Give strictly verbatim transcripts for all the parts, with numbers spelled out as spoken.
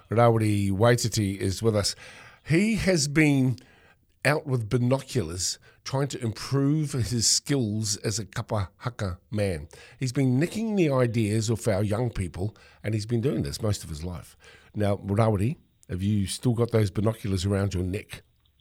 Rawiri Waititi is with us. He has been out with binoculars trying to improve his skills as a kapa haka man. He's been nicking the ideas of our young people, and he's been doing this most of his life. Now, Rawiri, have you still got those binoculars around your neck?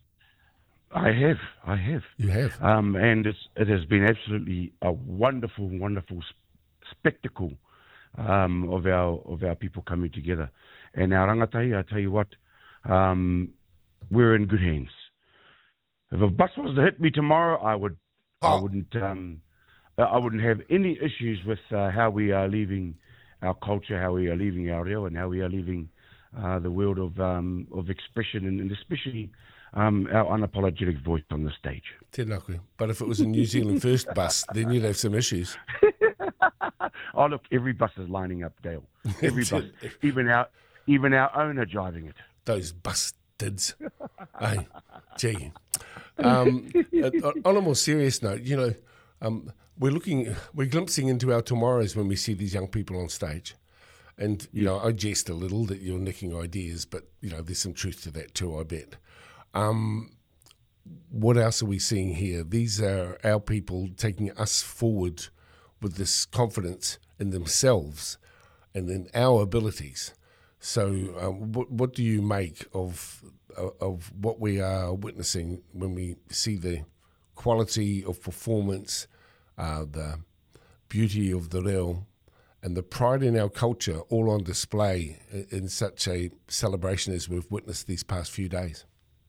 I have, I have. You have? Um, and it's, it has been absolutely a wonderful, wonderful sp- spectacle um, of our of our people coming together. And our rangatai, I tell you what, um, we're in good hands. If a bus was to hit me tomorrow, I would, oh. I wouldn't, um, I wouldn't have any issues with uh, how we are leaving our culture, how we are leaving our reo, and how we are leaving uh, the world of um, of expression, and, and especially um, our unapologetic voice on the stage. Tēnā koe. But if it was a New Zealand first bus, then you'd have some issues. Oh, look, every bus is lining up, Dale. Every bus, even our even our own are driving it. Those bastards. Hey, gee. Um, on a more serious note, you know, um, we're looking, we're glimpsing into our tomorrows when we see these young people on stage. And, you know, I jest a little that you're nicking ideas, but, you know, there's some truth to that too, I bet. Um, what else are we seeing here? These are our people taking us forward with this confidence in themselves and in our abilities. So um, what, what do you make of of what we are witnessing when we see the quality of performance, uh, the beauty of the reo, and the pride in our culture all on display in such a celebration as we've witnessed these past few days?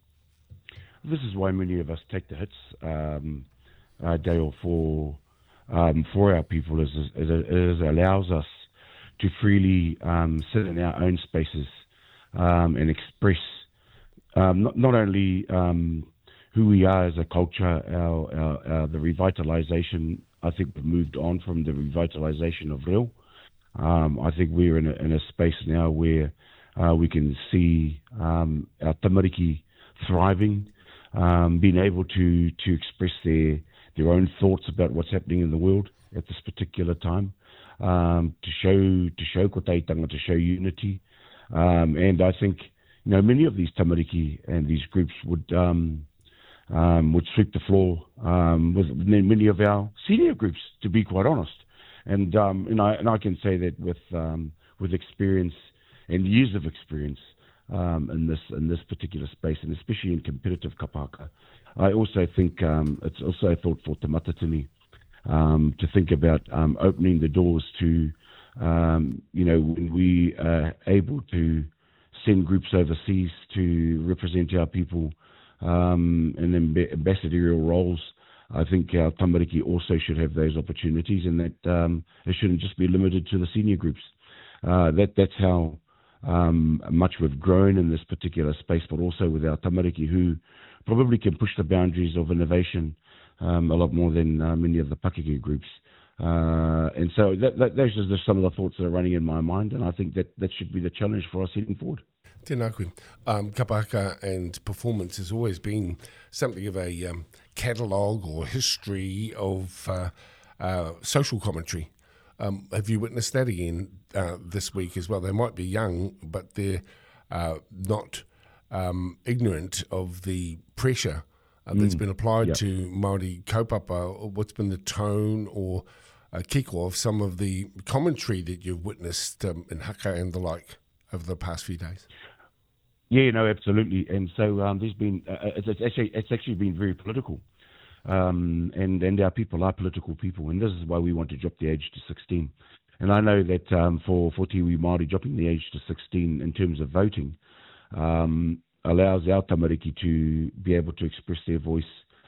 This is why many of us take the hits, um, uh, Dale, for um, for our people, as as it allows us to freely um, sit in our own spaces um, and express um, not, not only um, who we are as a culture, our, our, our, the revitalization. I think we've moved on from the revitalization of reo. Um, I think we're in a, in a space now where uh, we can see um, our tamariki thriving, um, being able to, to express their, their own thoughts about what's happening in the world at this particular time. Um, to show to show kotaitanga, to show unity, um, and I think you know many of these tamariki and these groups would um, um, would sweep the floor um, with many of our senior groups, to be quite honest. And um, and I and I can say that with um, with experience and years of experience um, in this in this particular space, and especially in competitive kapaka. I also think um, it's also a thought for Te Matatini. Um, to think about um, opening the doors to, um, you know, when we are able to send groups overseas to represent our people um, in amb- ambassadorial roles. I think our tamariki also should have those opportunities, and that um, it shouldn't just be limited to the senior groups. Uh, that that's how um, much we've grown in this particular space, but also with our tamariki, who probably can push the boundaries of innovation Um, a lot more than uh, many of the Pakiku groups. Uh, and so that, that, those are just some of the thoughts that are running in my mind, and I think that, that should be the challenge for us heading forward. Tēnā koe. Um, kapaka and performance has always been something of a um, catalogue or history of uh, uh, social commentary. Um, have you witnessed that again uh, this week as well? They might be young, but they're uh, not um, ignorant of the pressure Uh, that's mm, been applied yep. to Māori kaupapa. What's been the tone or uh, kiko of some of the commentary that you've witnessed um, in haka and the like over the past few days? Yeah, no, absolutely. And so um, there's been uh, it's, it's actually it's actually been very political, um, and and our people are political people, and this is why we want to drop the age to sixteen. And I know that um, for for Tiwi Māori, dropping the age to sixteen in terms of voting Um, allows our tamariki to be able to express their voice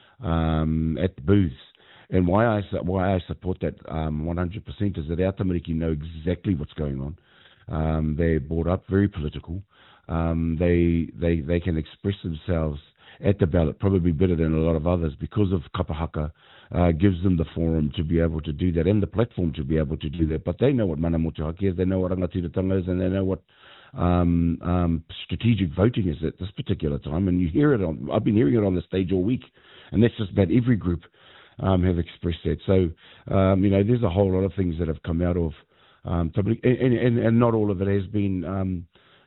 um, at the booths. And why I why I support that um, one hundred percent is that our tamariki know exactly what's going on. Um, they're brought up very political. Um, they they they can express themselves at the ballot probably better than a lot of others because of kapahaka uh, gives them the forum to be able to do that and the platform to be able to do that. But they know what mana motuhake is, they know what rangatiratanga is, and they know what Um, um, strategic voting is at this particular time, and you hear it on. I've been hearing it on the stage all week, and that's just about every group um, have expressed that. So um, you know, there's a whole lot of things that have come out of, um, and, and, and not all of it has been, um,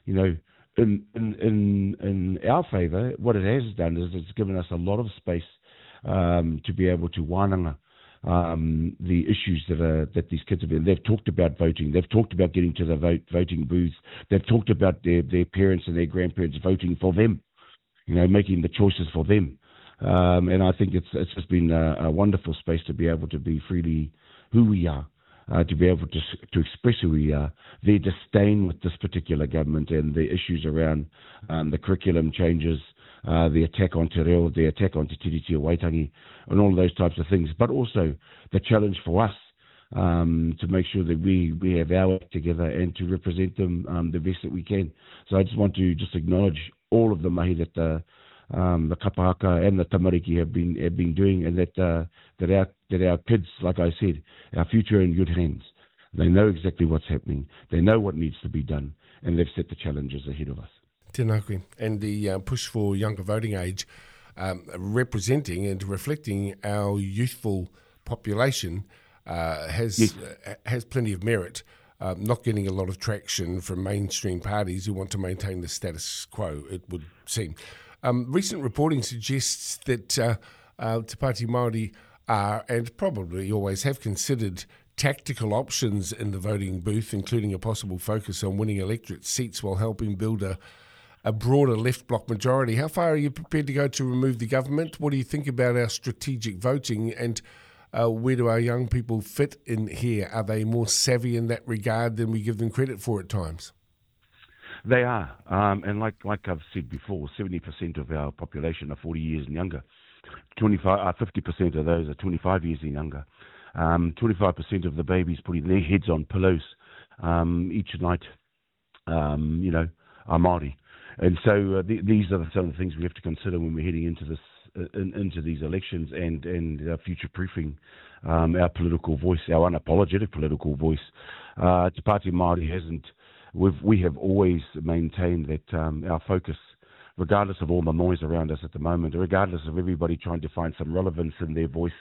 you know, in in in, in our favour, what it has done is it's given us a lot of space um, to be able to wānanga um, the issues that are that these kids have been. They've talked about voting. They've talked about getting to the vote, voting booths. They've talked about their, their parents and their grandparents voting for them, you know, making the choices for them. Um, and I think it's it's just been a, a wonderful space to be able to be freely who we are, uh, to be able to to express who we are. Their disdain with this particular government and the issues around um, the curriculum changes, uh, the attack on Te Reo, the attack on Te Tiriti o Waitangi, and all of those types of things. But also the challenge for us um, to make sure that we, we have our act together and to represent them um, the best that we can. So I just want to just acknowledge all of the mahi that the Um, the kapahaka and the tamariki have been have been doing, and that uh, that our that our kids, like I said, our future are in good hands. They know exactly what's happening. They know what needs to be done, and they've set the challenges ahead of us. Tēnā koe. And the uh, push for younger voting age, um, representing and reflecting our youthful population, uh, has Yes. uh, has plenty of merit. Uh, not getting a lot of traction from mainstream parties who want to maintain the status quo, it would seem. Um, recent reporting suggests that uh, uh, Te Pāti Māori are, and probably always have considered, tactical options in the voting booth, including a possible focus on winning electorate seats while helping build a, a broader left bloc majority. How far are you prepared to go to remove the government? What do you think about our strategic voting, and uh, where do our young people fit in here? Are they more savvy in that regard than we give them credit for at times? They are, um, and like like I've said before, seventy percent of our population are forty years and younger. twenty-five, uh, fifty percent of those are twenty-five years and younger. Um, twenty-five percent of the babies putting their heads on pillows um, each night, um, you know, are Māori. And so uh, th- these are the, some of the things we have to consider when we're heading into this uh, in, into these elections, and and uh, future-proofing um, our political voice, our unapologetic political voice. Uh, Te Pāti Māori hasn't. We've, we have always maintained that um, our focus, regardless of all the noise around us at the moment, regardless of everybody trying to find some relevance in their voice,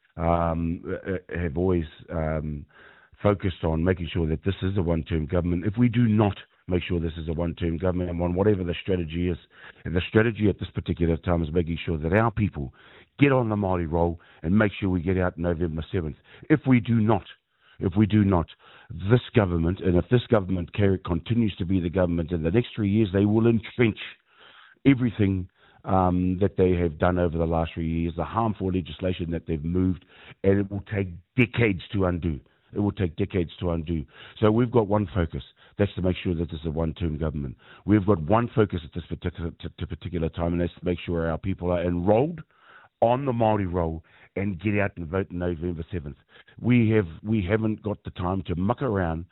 um, have always um, focused on making sure that this is a one-term government. If we do not make sure this is a one-term government, and on whatever the strategy is, and the strategy at this particular time is making sure that our people get on the Māori roll and make sure we get out November seventh. If we do not, If we do not, this government, and if this government continues to be the government in the next three years, they will entrench everything um, that they have done over the last three years, the harmful legislation that they've moved, and it will take decades to undo. It will take decades to undo. So we've got one focus. That's to make sure that this is a one-term government. We've got one focus at this particular, t- t- particular time, and that's to make sure our people are enrolled on the Māori roll and get out and vote on November seventh. We have we haven't got the time to muck around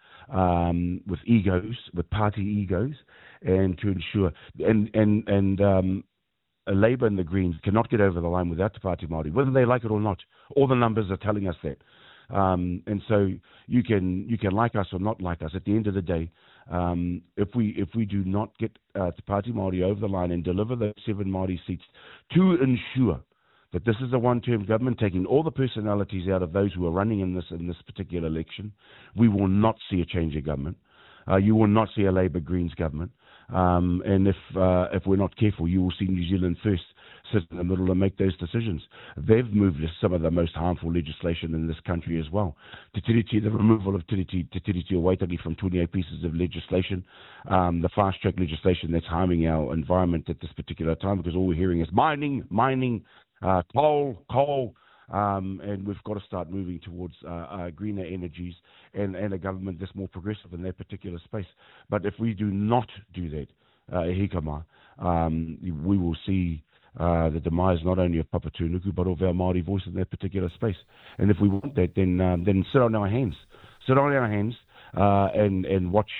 um, with egos, with party egos, and to ensure and and and um, Labour and the Greens cannot get over the line without Te Pāti Māori, whether they like it or not. All the numbers are telling us that, um, and so you can you can like us or not like us. At the end of the day, um, if we if we do not get uh, Te Pāti Māori over the line and deliver those seven Māori seats to ensure that this is a one-term government, taking all the personalities out of those who are running in this in this particular election, we will not see a change of government. Uh, you will not see a Labour Greens government. Um, and if uh, if we're not careful, you will see New Zealand First sit in the middle and make those decisions. They've moved some of the most harmful legislation in this country as well. Te Tiriti, the removal of Te Tiriti o Waitangi from twenty-eight pieces of legislation, um, the fast-track legislation that's harming our environment at this particular time, because all we're hearing is mining, mining, Uh, coal, coal, um, and we've got to start moving towards uh, uh, greener energies and, and a government that's more progressive in that particular space. But if we do not do that, uh, e hikama, um, we will see uh, the demise not only of Papatūnuku but of our Māori voice in that particular space. And if we want that, then um, then sit on our hands, sit on our hands, uh, and and watch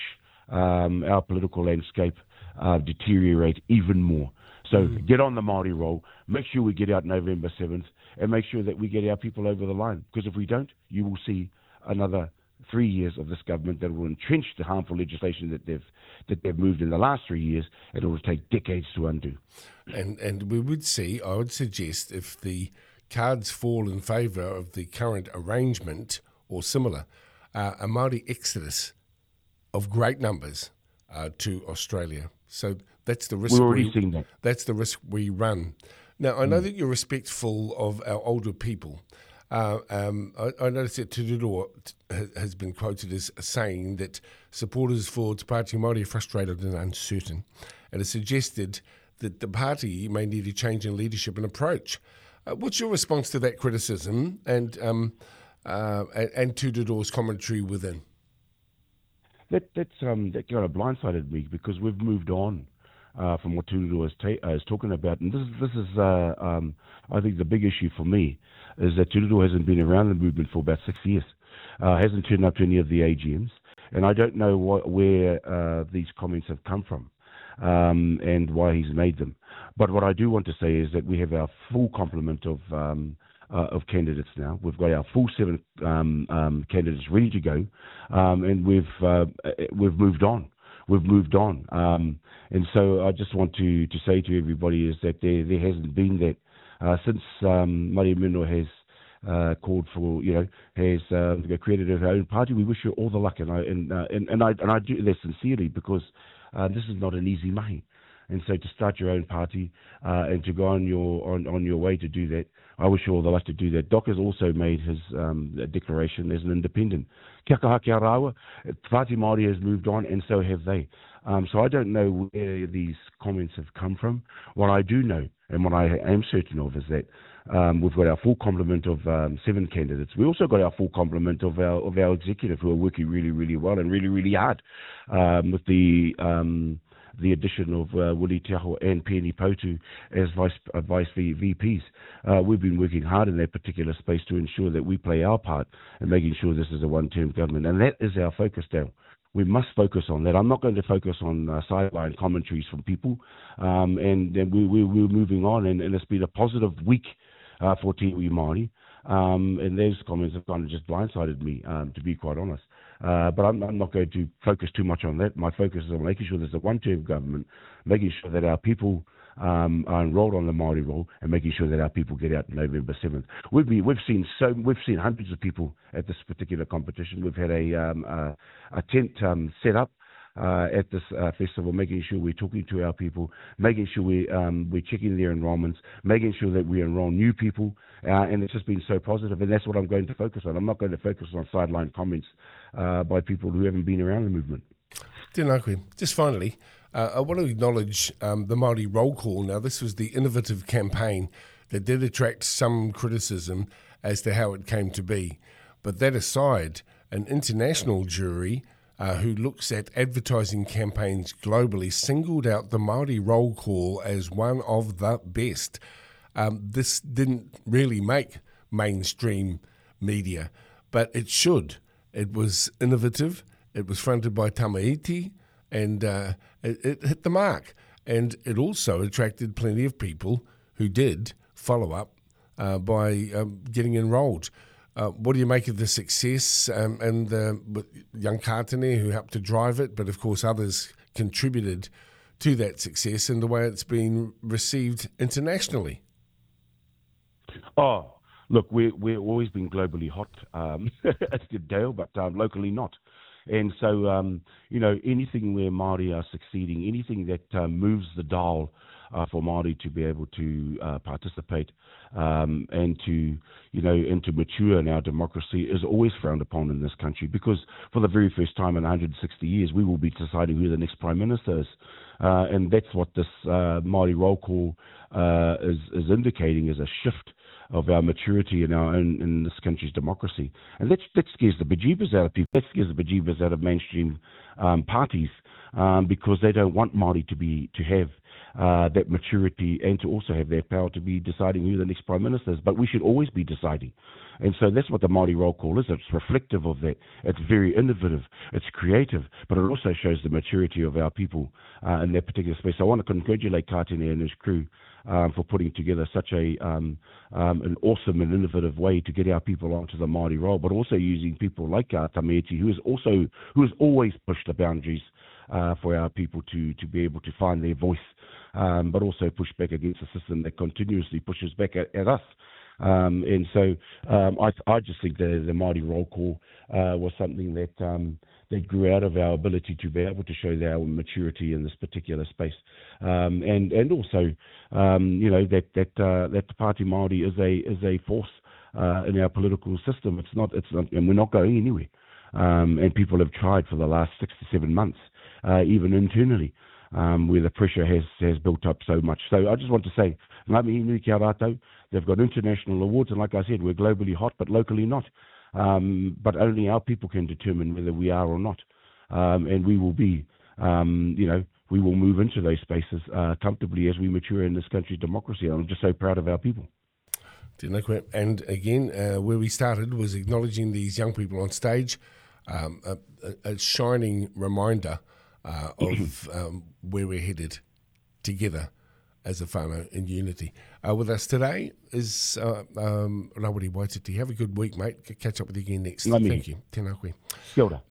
um, our political landscape uh, deteriorate even more. So mm. get on the Māori roll, make sure we get out November seventh, and make sure that we get our people over the line. Because if we don't, you will see another three years of this government that will entrench the harmful legislation that they've that they've moved in the last three years, and it will take decades to undo. And and we would see, I would suggest, if the cards fall in favour of the current arrangement or similar, uh, a Māori exodus of great numbers uh, to Australia. So that's the risk. We're already we, seeing that. That's the risk we run. Now, I know Mm. that you're respectful of our older people. Uh, um, I, I noticed that Te Riro has been quoted as saying that supporters for Te Pāti Māori are frustrated and uncertain, and has suggested that the party may need a change in leadership and approach. Uh, what's your response to that criticism and um, uh, and, and Te Riro's commentary within? That that's um, that kind of blindsided me because we've moved on uh, from what Te Riro is, ta- uh, is talking about, and this is this is uh, um, I think the big issue for me is that Te Riro hasn't been around the movement for about six years, uh, hasn't turned up to any of the A G Ms, and I don't know what, where uh, these comments have come from um, and why he's made them. But what I do want to say is that we have our full complement of um, uh, of candidates now. We've got our full seven um, um, candidates ready to go, um, and we've uh, we've moved on. We've moved on, um, and so I just want to, to say to everybody is that there there hasn't been that uh, since um, Maria Mino has uh, called for, you know, has uh, created her own party. We wish her all the luck, and I and uh, and, and I and I do that sincerely because uh, this is not an easy mahi. And so to start your own party uh, and to go on your on, on your way to do that, I wish you all the luck to do that. Doc has also made his um, declaration as an independent. Kia kaha kia rawa, Te Pāti Māori has moved on, and so have they. Um, so I don't know where these comments have come from. What I do know, and what I am certain of, is that um, we've got our full complement of um, seven candidates. We also got our full complement of our of our executive who are working really, really well and really, really hard um, with the. Um, the addition of uh, Willie Te Aho and Peeni Pautu as vice, uh, vice V Ps. Uh, we've been working hard in that particular space to ensure that we play our part in making sure this is a one-term government. And that is our focus now. We must focus on that. I'm not going to focus on uh, sideline commentaries from people. Um, and and we, we, we're moving on, and, and it's been a positive week uh, for Te Iwi Māori. Um, and those comments have kind of just blindsided me, um, to be quite honest. Uh, but I'm, I'm not going to focus too much on that. My focus is on making sure there's a one-term government, making sure that our people um, are enrolled on the Māori roll, and making sure that our people get out November seventh. We've been, we've seen so we've seen hundreds of people at this particular competition. We've had a um, a, a tent um, set up uh, at this uh, festival, making sure we're talking to our people, making sure we um, we're checking their enrollments, making sure that we enroll new people, uh, and it's just been so positive. And that's what I'm going to focus on. I'm not going to focus on sideline comments uh, by people who haven't been around the movement. Tēnā koe. Just finally, uh, I want to acknowledge um, the Māori roll call. Now, this was the innovative campaign that did attract some criticism as to how it came to be. But that aside, an international jury uh, who looks at advertising campaigns globally singled out the Māori roll call as one of the best. Um, this didn't really make mainstream media, but it should. It was innovative. It was fronted by Tamaiti, and uh, it, it hit the mark. And it also attracted plenty of people who did follow up uh, by um, getting enrolled. Uh, what do you make of the success um, and the young Kātene who helped to drive it, but of course others contributed to that success and the way it's been received internationally? Oh, look, we're, we're always been globally hot, um, Dale, but um, locally not. And so, um, you know, anything where Māori are succeeding, anything that uh, moves the dial uh, for Māori to be able to uh, participate um, and to, you know, and to mature in our democracy is always frowned upon in this country, because for the very first time in one hundred sixty years, we will be deciding who the next Prime Minister is. Uh, and that's what this uh, Māori roll call uh, is, is indicating, is a shift of our maturity in our own, in this country's democracy. And that, that scares the bejeebers out of people. That scares the bejeebers out of mainstream um, parties um, because they don't want Māori to be to have uh, that maturity and to also have their power to be deciding who the next Prime Minister is. But we should always be deciding. And so that's what the Māori roll call is. It's reflective of that. It's very innovative. It's creative. But it also shows the maturity of our people uh, in that particular space. So I want to congratulate Kātene and his crew Um, for putting together such a um, um, an awesome and innovative way to get our people onto the Māori roll, but also using people like uh, Tamaiti, who is also who has always pushed the boundaries uh, for our people to to be able to find their voice, um, but also push back against a system that continuously pushes back at, at us Um, and so um, I, I just think the, the Māori roll call uh, was something that um, that grew out of our ability to be able to show our maturity in this particular space, um, and and also um, you know that that uh, that Te Pāti Māori is a is a force uh, in our political system. It's not it's not, and we're not going anywhere. Um, and people have tried for the last six to seven months, uh, even internally, um, where the pressure has, has built up so much. So I just want to say, ngā mihi nui kia rātou, they've got international awards, and like I said, we're globally hot, but locally not. Um, but only our people can determine whether we are or not. Um, and we will be, um, you know, we will move into those spaces uh, comfortably as we mature in this country's democracy. I'm just so proud of our people. And again, uh, where we started was acknowledging these young people on stage, um, a, a shining reminder uh, of um, where we're headed together as a whānau in unity. Uh, with us today is uh, um, Rawiri Waititi. Have a good week, mate. Catch up with you again next. Ngā mihi. Thank you. Tēnā koe. Kia ora.